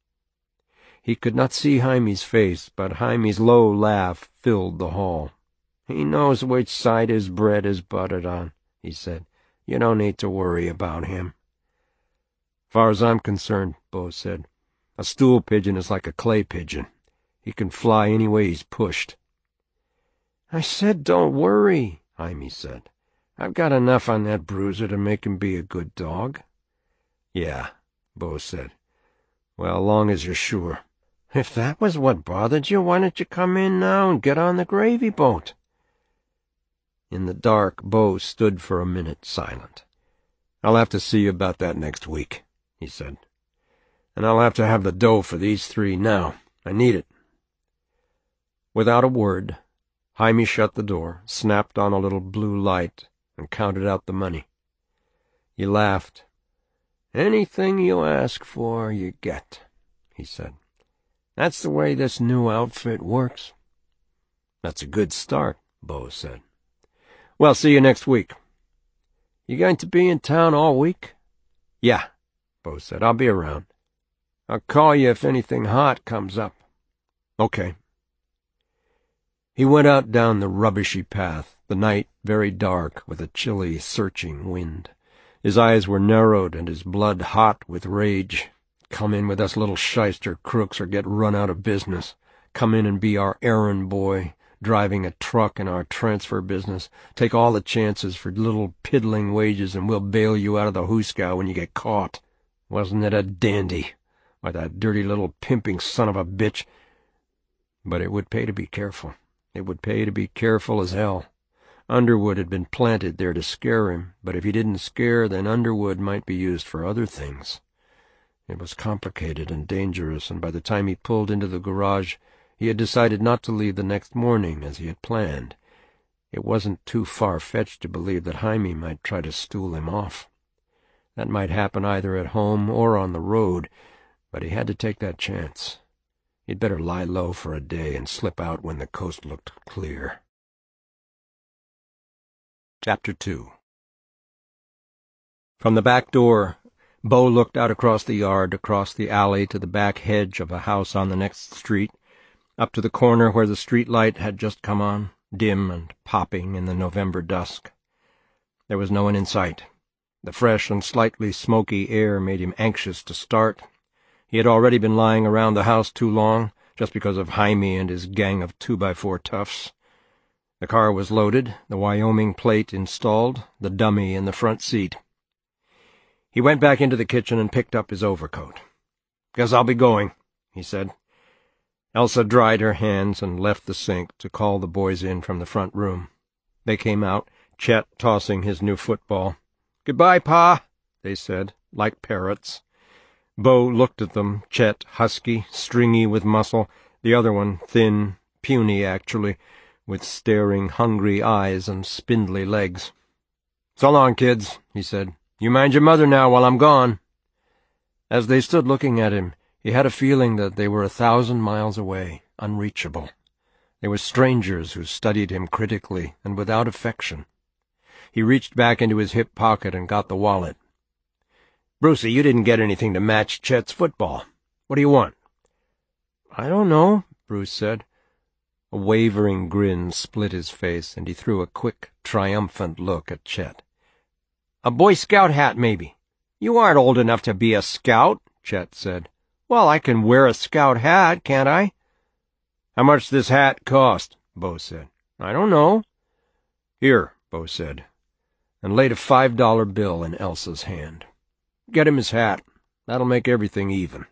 He could not see Jaime's face, but Jaime's low laugh filled the hall. "He knows which side his bread is buttered on," he said. "You don't need to worry about him." Far as I'm concerned, Bo said, a stool pigeon is like a clay pigeon. He can fly any way he's pushed. I said don't worry, Jaime said. I've got enough on that bruiser to make him be a good dog. Yeah, Bo said. Well, long as you're sure. If that was what bothered you, why don't you come in now and get on the gravy boat? In the dark, Bo stood for a minute silent. I'll have to see you about that next week, he said. And I'll have to have the dough for these 3 now. I need it. Without a word, Jaime shut the door, snapped on a little blue light, and counted out the money. He laughed. Anything you ask for, you get, he said. That's the way this new outfit works. That's a good start, Bo said. Well, see you next week. You going to be in town all week? Yeah, Bo said. I'll be around. I'll call you if anything hot comes up. Okay. He went out down the rubbishy path, the night very dark with a chilly, searching wind. His eyes were narrowed and his blood hot with rage. Come in with us little shyster crooks or get run out of business. Come in and be our errand boy, driving a truck in our transfer business. Take all the chances for little piddling wages and we'll bail you out of the hoosegow when you get caught. Wasn't it a dandy? Why, that dirty little pimping son of a bitch. But it would pay to be careful. It would pay to be careful as hell. Underwood had been planted there to scare him, but if he didn't scare, then Underwood might be used for other things. It was complicated and dangerous, and by the time he pulled into the garage, he had decided not to leave the next morning as he had planned. It wasn't too far-fetched to believe that Jaime might try to stool him off. That might happen either at home or on the road, but he had to take that chance. He'd better lie low for a day and slip out when the coast looked clear. Chapter 2. From the back door, Bo looked out across the yard, across the alley to the back hedge of a house on the next street, up to the corner where the street light had just come on, dim and popping in the November dusk. There was no one in sight. The fresh and slightly smoky air made him anxious to start. He had already been lying around the house too long, just because of Jaime and his gang of 2x4 toughs. The car was loaded, the Wyoming plate installed, the dummy in the front seat. He went back into the kitchen and picked up his overcoat. "Guess I'll be going," he said. Elsa dried her hands and left the sink to call the boys in from the front room. They came out, Chet tossing his new football. "Goodbye, Pa," they said, like parrots. Bo looked at them, Chet husky, stringy with muscle, the other one thin, puny actually, with staring, hungry eyes and spindly legs. "So long, kids," he said. "You mind your mother now while I'm gone." As they stood looking at him, he had a feeling that they were 1,000 miles away, unreachable. They were strangers who studied him critically and without affection. He reached back into his hip pocket and got the wallet. "Brucey, you didn't get anything to match Chet's football. What do you want?" "I don't know," Bruce said. A wavering grin split his face, and he threw a quick, triumphant look at Chet. "A Boy Scout hat, maybe." "You aren't old enough to be a scout," Chet said. "Well, I can wear a scout hat, can't I?" "How much this hat cost?" Bo said. "I don't know." "Here," Bo said, and laid a $5 bill in Elsa's hand. "Get him his hat. That'll make everything even."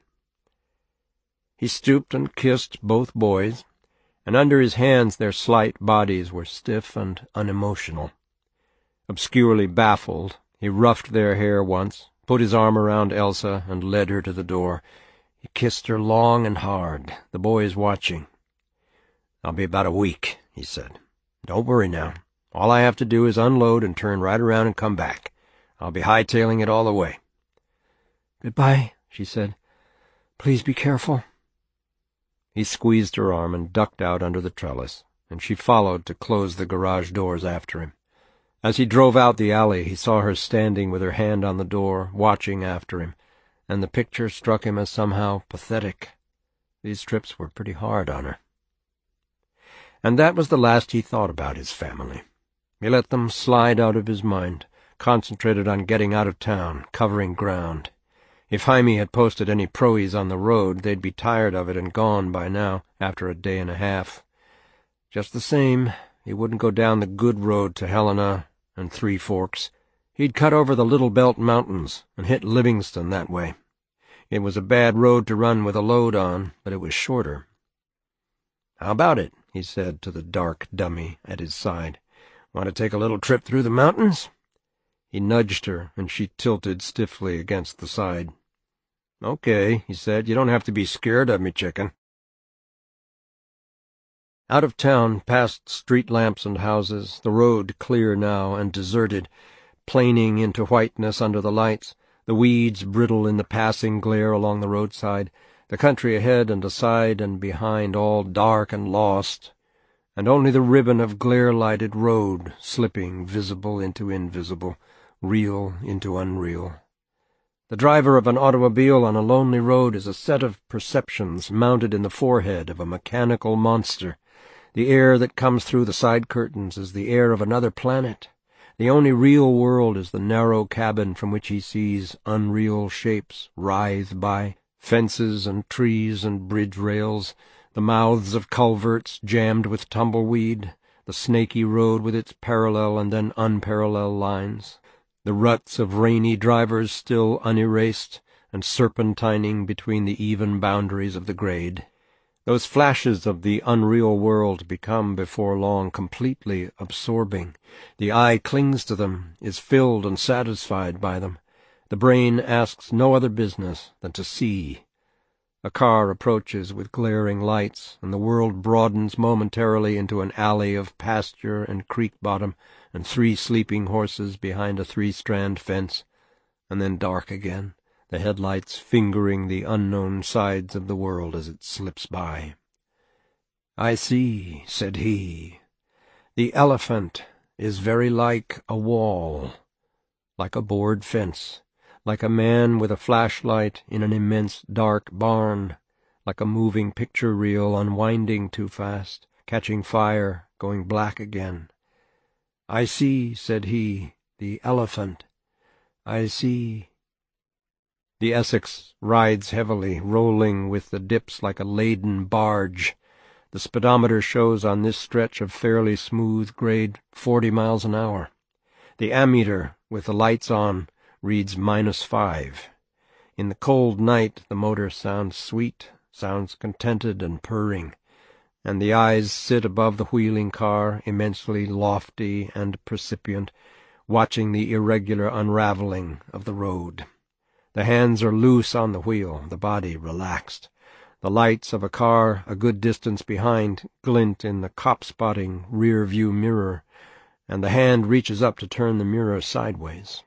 He stooped and kissed both boys, and under his hands their slight bodies were stiff and unemotional. Obscurely baffled, he roughed their hair once, put his arm around Elsa, and led her to the door. He kissed her long and hard, the boys watching. "I'll be about a week," he said. "Don't worry now. All I have to do is unload and turn right around and come back. I'll be hightailing it all the way." "Goodbye," she said. "Please be careful." He squeezed her arm and ducked out under the trellis, and she followed to close the garage doors after him. As he drove out the alley, he saw her standing with her hand on the door, watching after him, and the picture struck him as somehow pathetic. These trips were pretty hard on her. And that was the last he thought about his family. He let them slide out of his mind, concentrated on getting out of town, covering ground. If Jaime had posted any proes on the road, they'd be tired of it and gone by now, after a day and a half. Just the same, he wouldn't go down the good road to Helena and Three Forks. He'd cut over the Little Belt Mountains and hit Livingston that way. It was a bad road to run with a load on, but it was shorter. "How about it?" he said to the dark dummy at his side. "Want to take a little trip through the mountains?" He nudged her, and she tilted stiffly against the side. "Okay," he said. "You don't have to be scared of me, chicken." Out of town, past street lamps and houses, the road clear now and deserted, planing into whiteness under the lights, the weeds brittle in the passing glare along the roadside, the country ahead and aside and behind all dark and lost, and only the ribbon of glare-lighted road slipping visible into invisible, real into unreal. The driver of an automobile on a lonely road is a set of perceptions mounted in the forehead of a mechanical monster. The air that comes through the side curtains is the air of another planet. The only real world is the narrow cabin from which he sees unreal shapes writhe by, fences and trees and bridge rails, the mouths of culverts jammed with tumbleweed, the snaky road with its parallel and then unparalleled lines, the ruts of rainy drivers still unerased and serpentining between the even boundaries of the grade. Those flashes of the unreal world become before long completely absorbing. The eye clings to them, is filled and satisfied by them. The brain asks no other business than to see. A car approaches with glaring lights, and the world broadens momentarily into an alley of pasture and creek bottom and 3 sleeping horses behind a 3-strand fence, and then dark again, the headlights fingering the unknown sides of the world as it slips by. "I see," said he. "The elephant is very like a wall, like a board fence, like a man with a flashlight in an immense dark barn, like a moving picture reel unwinding too fast, catching fire, going black again. I see," said he, "the elephant. I see." The Essex rides heavily, rolling with the dips like a laden barge. The speedometer shows on this stretch of fairly smooth grade 40 miles an hour. The ammeter, with the lights on, reads -5. In the cold night the motor sounds sweet, sounds contented and purring, and the eyes sit above the wheeling car, immensely lofty and percipient, watching the irregular unraveling of the road. The hands are loose on the wheel, the body relaxed. The lights of a car a good distance behind glint in the cop-spotting rear-view mirror, and the hand reaches up to turn the mirror sideways.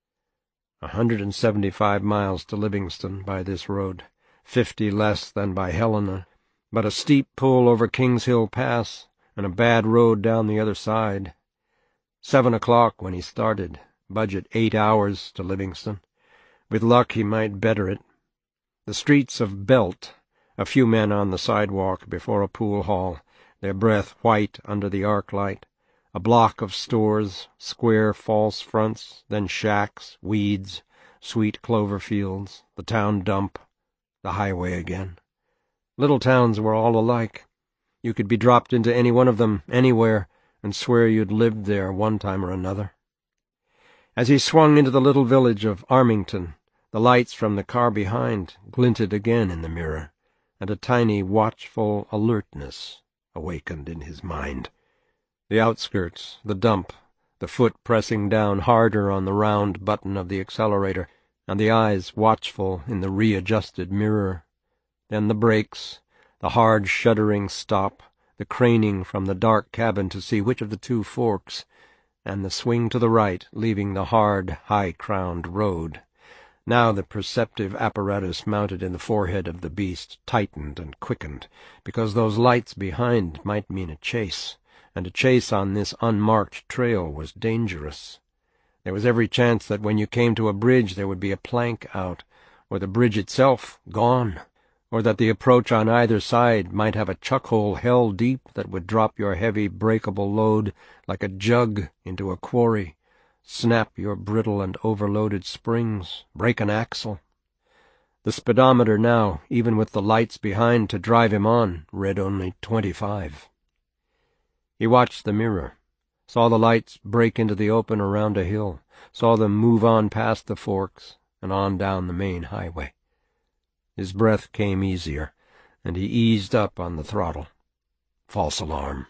175 miles to Livingston by this road, 50 less than by Helena, but a steep pull over Kings Hill Pass and a bad road down the other side. 7 o'clock when he started, budget 8 hours to Livingston. With luck he might better it. The streets of Belt, a few men on the sidewalk before a pool hall, their breath white under the arc light, a block of stores, square false fronts, then shacks, weeds, sweet clover fields, the town dump, the highway again. Little towns were all alike. You could be dropped into any one of them, anywhere, and swear you'd lived there one time or another. As he swung into the little village of Armington, the lights from the car behind glinted again in the mirror, and a tiny, watchful alertness awakened in his mind. The outskirts, the dump, the foot pressing down harder on the round button of the accelerator, and the eyes watchful in the readjusted mirror. Then the brakes, the hard shuddering stop, the craning from the dark cabin to see which of the 2 forks, and the swing to the right, leaving the hard, high-crowned road. Now the perceptive apparatus mounted in the forehead of the beast tightened and quickened, because those lights behind might mean a chase, and a chase on this unmarked trail was dangerous. There was every chance that when you came to a bridge there would be a plank out, or the bridge itself gone, or that the approach on either side might have a chuck-hole hell deep that would drop your heavy breakable load like a jug into a quarry, snap your brittle and overloaded springs, break an axle. The speedometer now, even with the lights behind to drive him on, read only 25. He watched the mirror, saw the lights break into the open around a hill, saw them move on past the forks and on down the main highway. His breath came easier, and he eased up on the throttle. False alarm.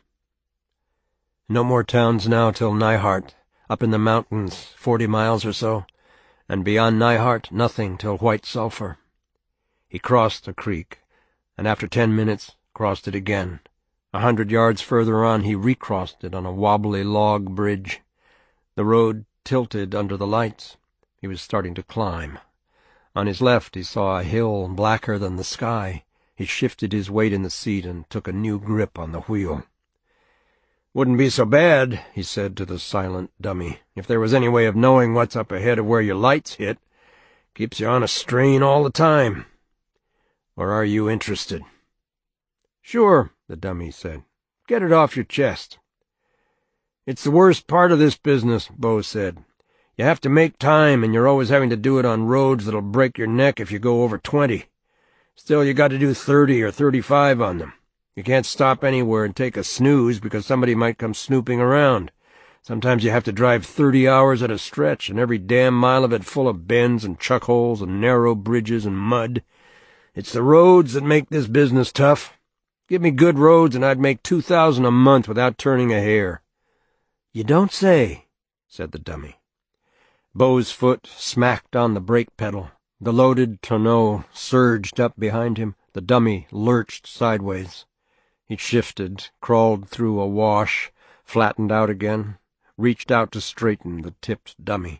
No more towns now till Neihart, up in the mountains, 40 miles or so, and beyond Neihart nothing till White Sulphur. He crossed the creek, and after 10 minutes crossed it again. 100 yards further on he recrossed it on a wobbly log bridge. The road tilted under the lights. He was starting to climb. On his left he saw a hill blacker than the sky. He shifted his weight in the seat and took a new grip on the wheel. "Wouldn't be so bad," he said to the silent dummy, "if there was any way of knowing what's up ahead of where your lights hit. Keeps you on a strain all the time. Or are you interested?" "Sure," the dummy said. "Get it off your chest." "It's the worst part of this business," Bo said. "You have to make time, and you're always having to do it on roads that'll break your neck if you go over 20. Still, you got to do 30 or 35 on them. You can't stop anywhere and take a snooze because somebody might come snooping around. Sometimes you have to drive 30 hours at a stretch, and every damn mile of it full of bends and chuck holes and narrow bridges and mud. It's the roads that make this business tough. Give me good roads and I'd make $2,000 a month without turning a hair." "You don't say," said the dummy. Bo's foot smacked on the brake pedal. The loaded tonneau surged up behind him. The dummy lurched sideways. He shifted, crawled through a wash, flattened out again, reached out to straighten the tipped dummy.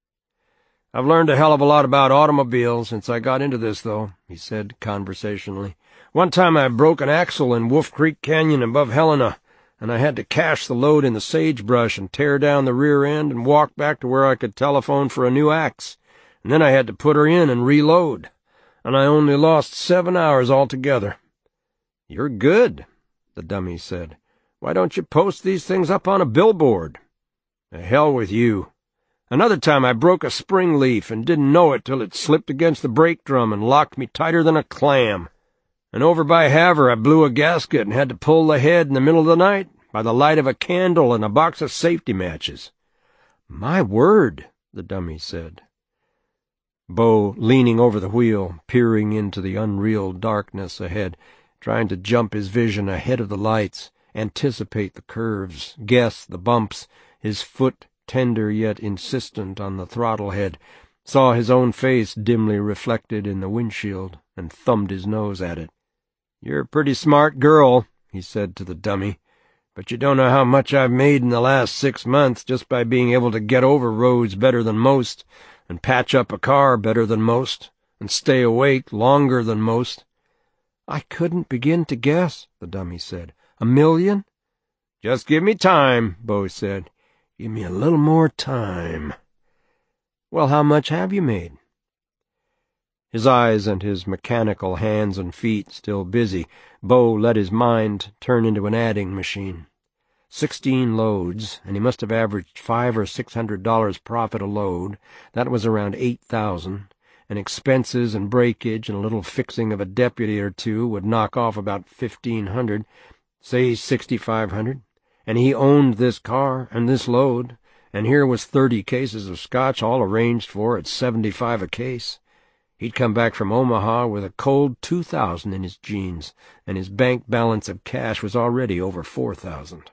"I've learned a hell of a lot about automobiles since I got into this, though," he said conversationally. "One time I broke an axle in Wolf Creek Canyon above Helena, and I had to cache the load in the sagebrush and tear down the rear end and walk back to where I could telephone for a new axe. And then I had to put her in and reload, and I only lost 7 hours altogether." "You're good," the dummy said. "Why don't you post these things up on a billboard?" "The hell with you. Another time I broke a spring leaf and didn't know it till it slipped against the brake drum and locked me tighter than a clam. And over by Havre I blew a gasket and had to pull the head in the middle of the night by the light of a candle and a box of safety matches." "My word," the dummy said. Bo, leaning over the wheel, peering into the unreal darkness ahead, trying to jump his vision ahead of the lights, anticipate the curves, guess the bumps, his foot tender yet insistent on the throttle head, saw his own face dimly reflected in the windshield, and thumbed his nose at it. "You're a pretty smart girl," he said to the dummy, "but you don't know how much I've made in the last 6 months just by being able to get over roads better than most, and patch up a car better than most, and stay awake longer than most." "I couldn't begin to guess," the dummy said. "$1 million?" "Just give me time," Bo said. "Give me a little more time." "Well, how much have you made?" His eyes and his mechanical hands and feet still busy, Bo let his mind turn into an adding machine. 16 loads, and he must have averaged $500 or $600 profit a load. That was around 8,000, and expenses and breakage and a little fixing of a deputy or two would knock off about 1,500, say 6,500. And he owned this car and this load, and here was 30 cases of scotch all arranged for at $75 a case. He'd come back from Omaha with a cold 2,000 in his jeans, and his bank balance of cash was already over 4,000.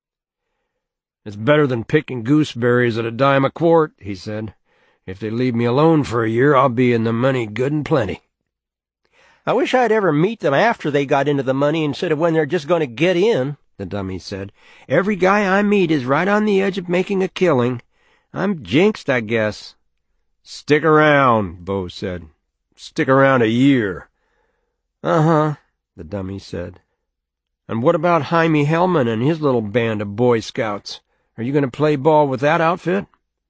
"It's better than picking gooseberries at a dime a quart," he said. "If they leave me alone for a year, I'll be in the money good and plenty." "I wish I'd ever meet them after they got into the money instead of when they're just going to get in," the dummy said. "Every guy I meet is right on the edge of making a killing. I'm jinxed, I guess." "Stick around," Bo said. "Stick around a year." "Uh-huh," the dummy said. "And what about Hymie Hellman and his little band of Boy Scouts? Are you going to play ball with that outfit?"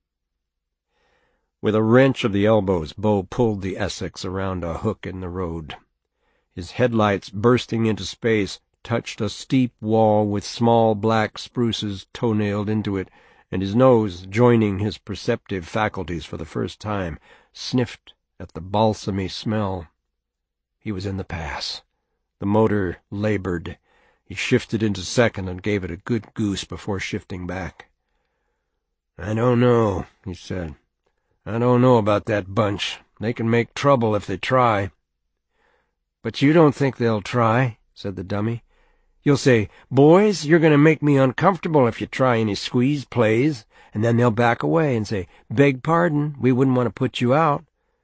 With a wrench of the elbows, Bo pulled the Essex around a hook in the road. His headlights, bursting into space, touched a steep wall with small black spruces toe-nailed into it, and his nose, joining his perceptive faculties for the first time, sniffed at the balsamy smell. He was in the pass. The motor labored. He shifted into second and gave it a good goose before shifting back. "I don't know," he said. "I don't know about that bunch. They can make trouble if they try." "But you don't think they'll try," said the dummy. "You'll say, 'Boys, you're going to make me uncomfortable if you try any squeeze plays,' and then they'll back away and say, 'Beg pardon, we wouldn't want to put you out.'"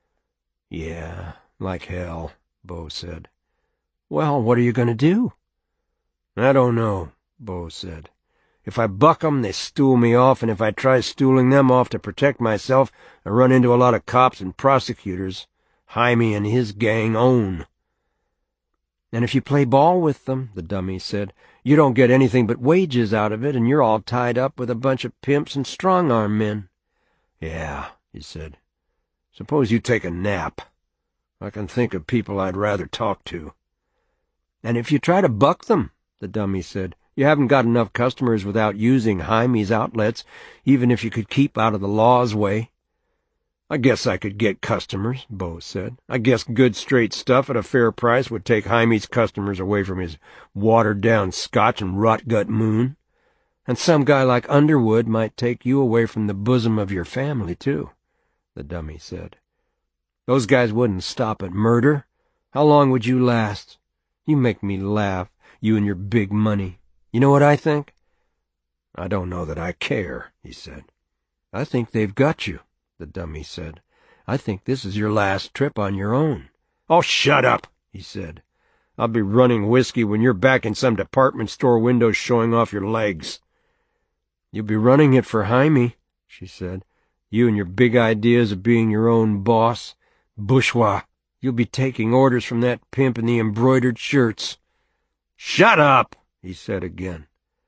"Yeah, like hell," Bo said. "Well, what are you going to do?" "I don't know," Bo said. "If I buck 'em, they stool me off, and if I try stooling them off to protect myself, I run into a lot of cops and prosecutors. Jaime and his gang own." "And if you play ball with them," the dummy said, "you don't get anything but wages out of it, and you're all tied up with a bunch of pimps and strong-arm men." "Yeah," he said. "Suppose you take a nap. I can think of people I'd rather talk to." "And if you try to buck them," the dummy said, "you haven't got enough customers without using Jaime's outlets, even if you could keep out of the law's way." "I guess I could get customers," Bo said. "I guess good straight stuff at a fair price would take Jaime's customers away from his watered-down Scotch and rot-gut moon. And some guy like Underwood might take you away from the bosom of your family, too," the dummy said. "Those guys wouldn't stop at murder. How long would you last? You make me laugh, you and your big money. You know what I think?" "I don't know that I care," he said. "I think they've got you," the dummy said. "I think this is your last trip on your own." "Oh, shut up," he said. "I'll be running whiskey when you're back in some department store window showing off your legs." "You'll be running it for Jaime," she said. "You and your big ideas of being your own boss. Bourgeois. You'll be taking orders from that pimp in the embroidered shirts." "Shut up," he said again.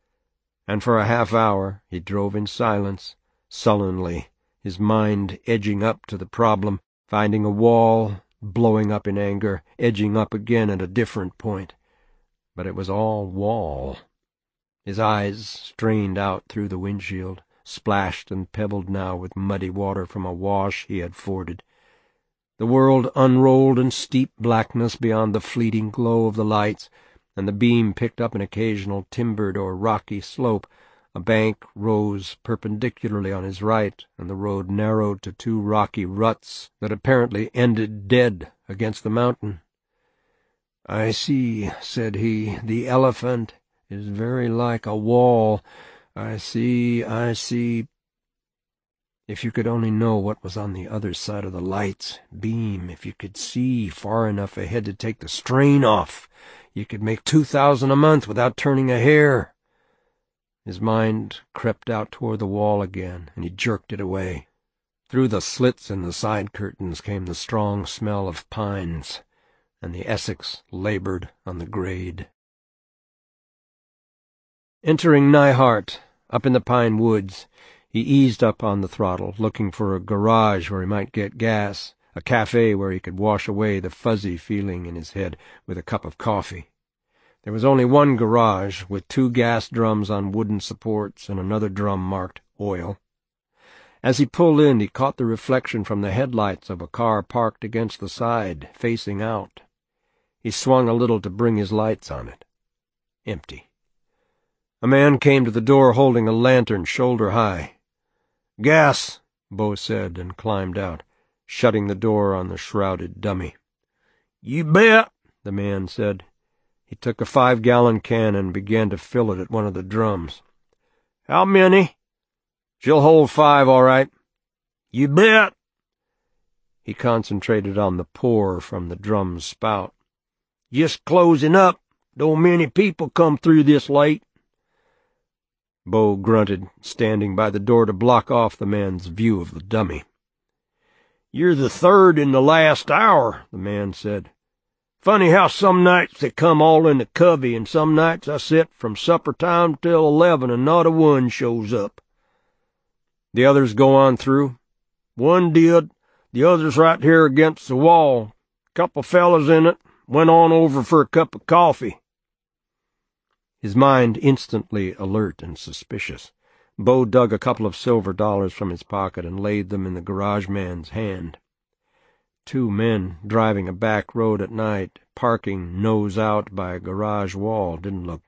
And for a half-hour he drove in silence, sullenly, his mind edging up to the problem, finding a wall, blowing up in anger, edging up again at a different point. But it was all wall. His eyes strained out through the windshield, splashed and pebbled now with muddy water from a wash he had forded. The world unrolled in steep blackness beyond the fleeting glow of the lights, and the beam picked up an occasional timbered or rocky slope. A bank rose perpendicularly on his right, and the road narrowed to two rocky ruts that apparently ended dead against the mountain. "I see," said he. "The elephant is very like a wall. I see. If you could only know what was on the other side of the light's beam, if you could see far enough ahead to take the strain off, you could make 2,000 a month without turning a hair." His mind crept out toward the wall again, and he jerked it away. Through the slits in the side curtains came the strong smell of pines, and the Essex labored on the grade. Entering Nyhart, up in the pine woods, he eased up on the throttle, looking for a garage where he might get gas, a cafe where he could wash away the fuzzy feeling in his head with a cup of coffee. There was only one garage, with 2 gas drums on wooden supports and another drum marked oil. As he pulled in, he caught the reflection from the headlights of a car parked against the side, facing out. He swung a little to bring his lights on it. Empty. A man came to the door holding a lantern shoulder high. "Gas," Bo said, and climbed out, shutting the door on the shrouded dummy. "You bet," the man said. He took a 5-gallon can and began to fill it at one of the drums. "How many?" "She'll hold 5, all right." "You bet." He concentrated on the pour from the drum's spout. "Just closing up. Don't many people come through this late." Bo grunted, standing by the door to block off the man's view of the dummy. "You're the third in the last hour," the man said. "Funny how some nights they come all in the covey, and some nights I sit from supper time till 11 and not a one shows up." "The others go on through?" "One did. The other's right here against the wall. Couple fellas in it. Went on over for a cup of coffee." His mind instantly alert and suspicious, Bo dug a couple of silver dollars from his pocket and laid them in the garage man's hand. Two men driving a back road at night, parking nose out by a garage wall, didn't look